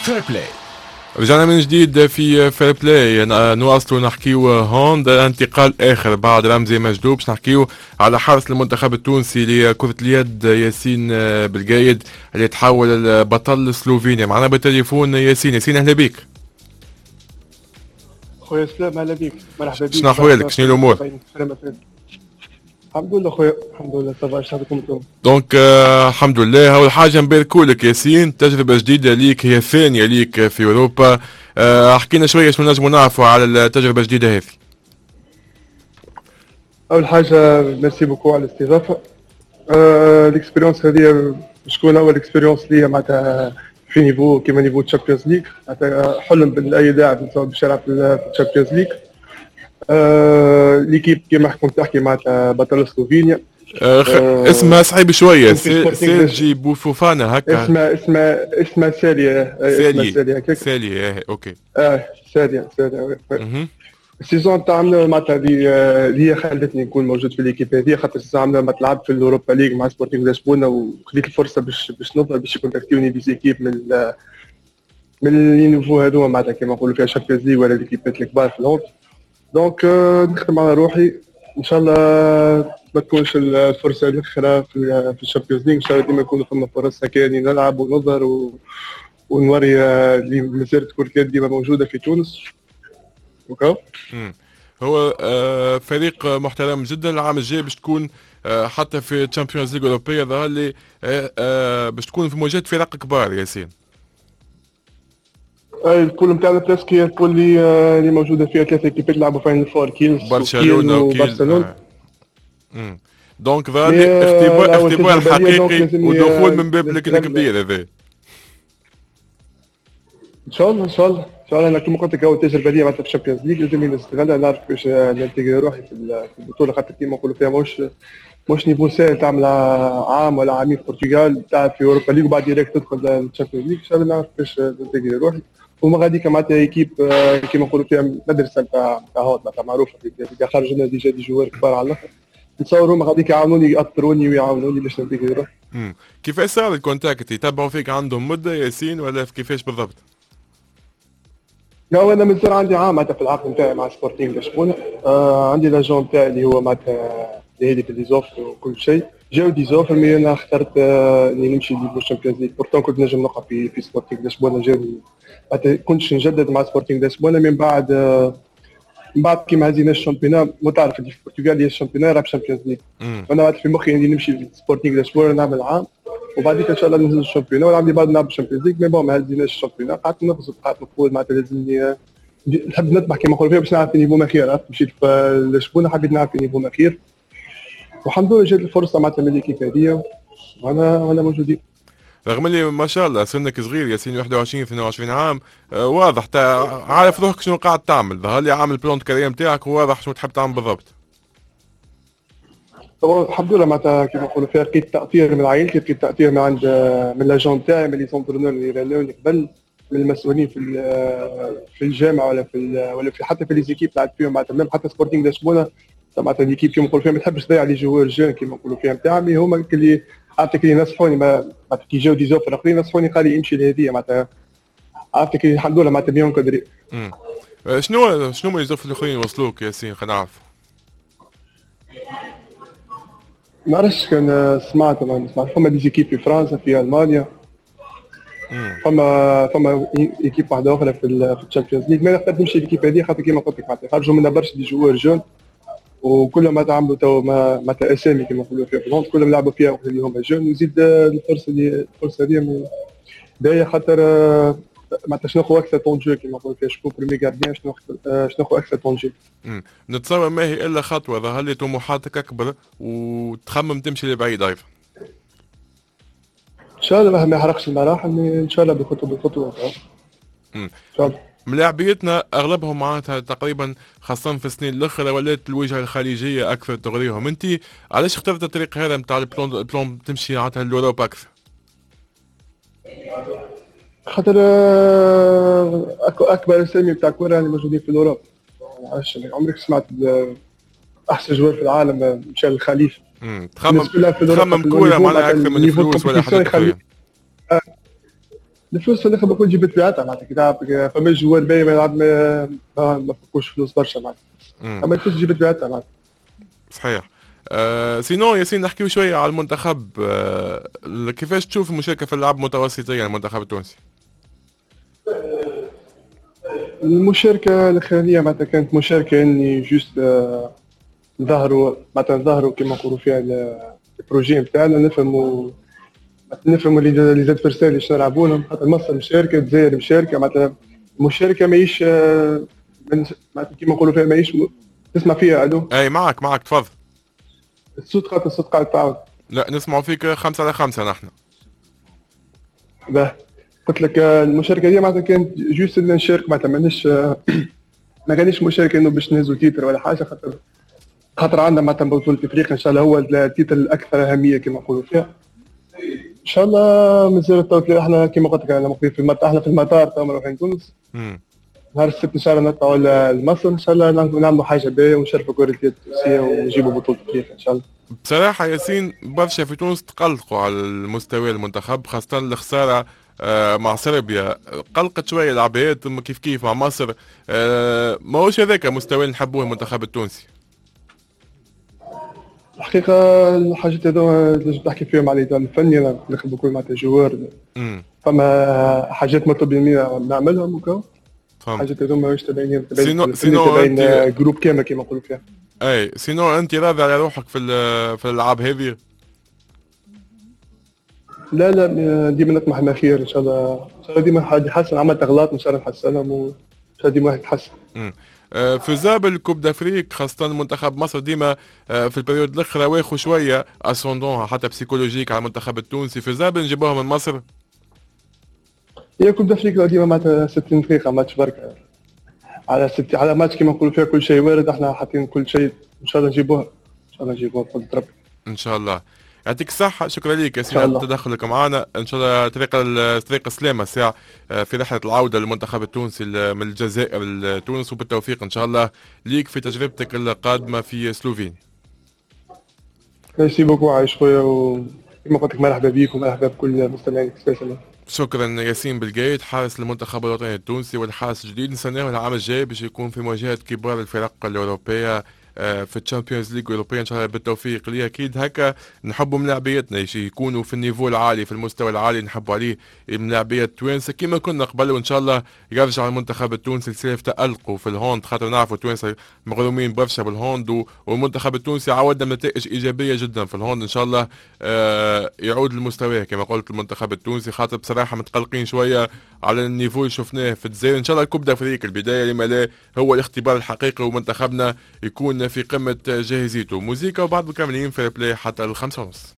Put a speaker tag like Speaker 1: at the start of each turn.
Speaker 1: فير بلاي.
Speaker 2: رجعنا من جديد في فير بلاي، نواصلوا نحكيو هوند انتقال اخر بعد رمزي مجدوب. نحكيو على حارس المنتخب التونسي لكرة اليد ياسين بالقايد اللي تحول البطل سلوفينيا. معنا بالتليفون ياسين اهلا بك.
Speaker 3: خويا سلام اهلا بك، مرحبا بك.
Speaker 2: شنو احوالك؟ شنو الامور؟
Speaker 3: الحمد لله خويا، الحمد لله. صباح شحالكم انتم؟
Speaker 2: دونك الحمد لله. اول حاجه نباركولك ياسين، تجربه جديده ليك، هي الثانيه ليك في اوروبا. احكينا شويه شنو نجموا نعرفوا على التجربه الجديده هذه.
Speaker 3: اول حاجه ميرسي بوكو على الاستضافه. الاكسبيريونس هذه شكون اول اكسبيريونس ليا معناتها في نيفو كيما نيفو تشامبيونز ليغ، معناتها حلم باي لاعب باش يلعب في التشامبيونز ليغ. ليكيب كيما كنت تحكي معناتها بطل سلوفينيا.
Speaker 2: اسمها صعيب شويه، سيرجي بوفوفانا هكا.
Speaker 3: اسمها سالية.
Speaker 2: سالية اوكي.
Speaker 3: سالية. السيزون تاع عملنا معناتها اللي هي خلتني نكون موجود في ليكيب هذه، خاطر السيزون عملنا ما تلعب في الاوروبا ليغ مع سبورتينغ لشبونه، وخليت الفرصه باش نظهر، باش يكونتاكتيوني دي زيكيب من لي نوفو هذوما معناتها كيما نقولوا فيها شامبيونز ليغ ولا ليكيبات الكبار في الهوند. دونك نخدم على روحي ان شاء الله ما تكونش الفرصه الاخرى في الشامبيونز ليغ، ان شاء الله ديما يكونوا ثم فرص هكاني نلعب ونظهر ونوري اللي مازالت كرة اليد ديما موجوده في تونس.
Speaker 2: هو فريق محترم جدا. العام الجاي باش تكون حتى في تشامبيونز ليغ اوروبيه، ظهر لي باش تكون في مواجهه فرق كبار ياسين.
Speaker 3: البول نتاعنا بريسك هي البول اللي موجوده فيها ثلاثه ايكيبات يلعبوا فاينل فور، كيلز
Speaker 2: برشلونه
Speaker 3: وبرشلونه.
Speaker 2: دونك ظهر لي اختبار حقيقي ودخول من باب الكبير هذا.
Speaker 3: ان شاء الله انا كما قلت لك اول تجربه لي معناتها في الشامبيونز ليغ، لازم نستغلها، نعرف كيفاش ننتقل روحي في البطوله، خاطر كيما نقولوا فيها مش نيفو سهل تعمل عام ولا عامين في البرتغال تلعب في اوروبا ليغ وبعد ديريكت تدخل للشامبيونز ليغ. ان شاء الله نعرف كيفاش ننتقل روحي. وما غاديك معناتها ايكيب كيما نقولوا فيها مدرسه نتاع هوت معناتها معروفه، اللي خرجنا ديجا دي جوار كبار على الاخر، نتصوروا ما غاديك يعاونوني ياثروني ويعاونوني باش ننتقل روحي.
Speaker 2: كيفاش صار الكونتاكت؟ يتبعوا فيك عندهم مده ياسين ولا كيفاش بالضبط؟
Speaker 3: لا انا مازال عندي عام معناتها في العقد نتاعي مع سبورتينغ لشبونه. عندي لاجون نتاعي اللي هو معناتها اللي في ديزوفر وكل شيء. جاو ديزوفر مي انا اخترت اني نمشي للشامبيونز ليغ. بورتون كنت نجم نقع في سبورتينغ لشبونه، جاوني معناتها كنتش نجدد مع سبورتينغ لشبونه. من بعد كيما هزينا الشامبيون، متعرف اللي في البرتغال هي الشامبيون راه شامبيونز ليغ، وانا معناتها في مخي اني نمشي لسبورتينغ لشبونه نعمل عام وبعديك ان شاء الله ننزل الشامبيون ونعمل بعد نلعب الشامبيونز ليغ. مي بون ما هزيناش الشامبيون، قعدت نغزو قعدت نقول معناتها لازمني نحب نطمح كيما نقولوا فيها باش نلعب في نيفو مخير. مشيت لشبونه حبيت نلعب في نيفو مخير والحمد لله جات الفرصه معناتها من ليكيب هذه وانا موجودين.
Speaker 2: رغم اللي ما شاء الله سنك صغير ياسين، 21 22 عام، واضح عارف روحك شنو قاعد تعمل. ظهر لي عامل بلون كارير نتاعك وواضح شنو تحب تعمل بالضبط.
Speaker 3: الحمد لله معناتها كيما نقولوا فيها لقيت تاثير من عائلتي، لقيت تاثير من عند من لاجون تاعي، من لي زونترونور اللي رانوني قبل، من المسؤولين في الجامعه ولا في حتى في لي زيكيب لعبت فيهم معناتها، ميم حتى سبورتينغ لشبونه معناتها ليكيب كيما نقولوا فيها ما تحبش تضيع لي جوار جون كيما نقولوا فيها نتاعي. هما اللي عرفتك اللي نصحوني معناتها كي جاو دي زوفر اخرين نصحوني قال لي امشي لهذه معناتها، عرفتك الحمد لله معناتها بيون قدري.
Speaker 2: شنو هما الزوفر الاخرين وصلوك ياسين خلينا نعرف؟
Speaker 3: ما عرفتش كان سمعت فما دي زيكيب في فرنسا في المانيا، فما ايكيب واحده اخرى في الشامبيونز ليغ. ما اخترت نمشي ليكيب هذه خاطر كيما قلت لك معناتها خرجوا منا برشا دي جوار جون وكلهم ما تعملوا تو معناتها اسامي كيما نقولوا فيها في الهوند، كلهم لعبوا فيها اللي هما جون. وزيد الفرصه هذه باهيه خاطر معناتها شنو هو اكثر طون جو كيما نقولوا فيها شكون بريمي غارديان، شنو هو اكثر طون جو.
Speaker 2: نتصور ما هي الا خطوه، ظهر لي طموحاتك اكبر وتخمم تمشي لبعيد ايضا.
Speaker 3: ان شاء الله ما يحرقش المراحل، ان شاء الله بخطوه ان شاء الله.
Speaker 2: ملاعبيتنا اغلبهم معناتها تقريبا خاصه في السنين الاخرى ولات الوجهه الخليجيه اكثر تغريهم. انت علاش اخترت الطريق هذا نتاع البلون تمشي معناتها لاوروبا اكثر؟
Speaker 3: خاطر اكبر اسامي نتاع الكره اللي موجودين في اوروبا. عمرك سمعت احسن جوار في العالم مشى للخليج؟
Speaker 2: تخمم كوره معناها اكثر من الفلوس ولا حاجه اخرى.
Speaker 3: الفلوس في الاخر بكون جبت بيعتها معناتها كي تلعب فما جوار باهي ما يلعب ما فيكوش فلوس برشا معناتها.
Speaker 2: امم
Speaker 3: اما الفلوس جبت بيعتها معناتها.
Speaker 2: صحيح. سينو ياسين نحكيو شويه على المنتخب. كيفاش تشوف المشاركه في الالعاب المتوسطيه المنتخب التونسي؟
Speaker 3: المشاركة الأخرانية معناتها كانت مشاركة إني جوست نظهروا كما نقولوا فيها البروجي نتاعنا، نفهموا لي زادفيرسير اللي نلعبونهم، خاطر مصر مشاركة، الجزائر مشاركة، معناتها المشاركة ماهيش معناتها كيما نقولوا فيها ماهيش تسمع فيها. ألو
Speaker 2: اي معك تفضل.
Speaker 3: الصوت قاعد تعاود.
Speaker 2: لا نسمعوا فيك 5 على 5 نحن.
Speaker 3: باه قلت لك المشاركة دي معناتها كانت جوست إن نشارك، معناتها ما كانش مشاركة إنه باش نهزوا تيتر ولا حاجة، خاطر عندنا معناتها بطولة افريقيا ان شاء الله هو التيتر الاكثر اهميه كما نقولوا فيها. ان شاء الله مازال التو احنا كما قلت لك انا مقبل في المطار، احنا في المطار تو رايحين تونس. نهار السبت ان شاء الله نطلعوا لمصر ان شاء الله نعملوا حاجه باهيه ونشرفوا كرة اليد التونسيه ونجيبوا بطولة افريقيا ان شاء الله.
Speaker 2: بصراحه ياسين برشا في تونس تقلقوا على المستوى المنتخب، خاصه الخساره مع صربيا قلقت شويه العباد، كيف مع مصر. ماهوش هذاك مستوى اللي نحبوه المنتخب التونسي.
Speaker 3: الحقيقه الحاجات هذو لازم تحكي فيهم على الاداره الفنيه، ناخذ بكل معناتها جوار. فما حاجات مطلوبين نعملهم وكا حاجات هذو ماهوش تبعين تبعين جروب كامل كما نقولوا فيها.
Speaker 2: اي سينو انت راضي على روحك في الالعاب هذه؟
Speaker 3: لا ديما نطمح لنا خير ان شاء الله. ان شاء الله ديما حد يحسن، عملت اغلاط ان شاء الله نحسنهم وان شاء الله ديما واحد يتحسن.
Speaker 2: في زاب الكوب دافريك خاصة منتخب مصر ديما في البريود الاخرى واخو شوية اسوندون حتى بسيكولوجيك على المنتخب التونسي، في زاب نجيبوها من مصر.
Speaker 3: هي كوب دافريك ديما معناتها 60 دقيقة ماتش بركة على ماتش كما نقولوا فيها كل شيء وارد، احنا حاطين كل شيء ان شاء الله نجيبوها ان شاء الله نجيبوها بفضل ربي.
Speaker 2: ان شاء الله. يعطيك الصحة، شكرا لك ياسين على تدخلك معنا، ان شاء الله طريق السلامة ساعة في رحلة العودة للمنتخب التونسي من الجزائر لتونس، وبالتوفيق ان شاء الله ليك في تجربتك القادمة في سلوفينيا.
Speaker 3: ميرسي بوكو عايش خويا، وكما قلت لك مرحبا بيك ومرحبا بكل مستمعينك.
Speaker 2: شكرا ياسين بالقايد حارس المنتخب الوطني التونسي والحارس الجديد، نستناه العام الجاي باش يكون في مواجهة كبار الفرق الأوروبية في الشامبيونز ليج الأوروبية ان شاء الله بالتوفيق ليه. اكيد هكا نحبوا ملاعبيتنا يكونوا في النيفو العالي في المستوى العالي، نحبوا عليه ملاعبية التوانسه كما كنا قبل، وان شاء الله يرجع المنتخب التونسي لسيف تألقوا في الهوند، خاطر نعرفوا التوانسه مغرومين برشا بالهوند، والمنتخب التونسي عودنا نتائج ايجابيه جدا في الهوند. ان شاء الله يعود لمستواه كما قلت المنتخب التونسي، خاطر بصراحه متقلقين شويه على النيفو اللي شفناه في الجزائر. ان شاء الله الكوب دافريك البدايه لما لا هو الاختبار الحقيقي، ومنتخبنا يكون في قمة جاهزيته. موسيقى وبعد مكملين في البلاي حتى 5:30.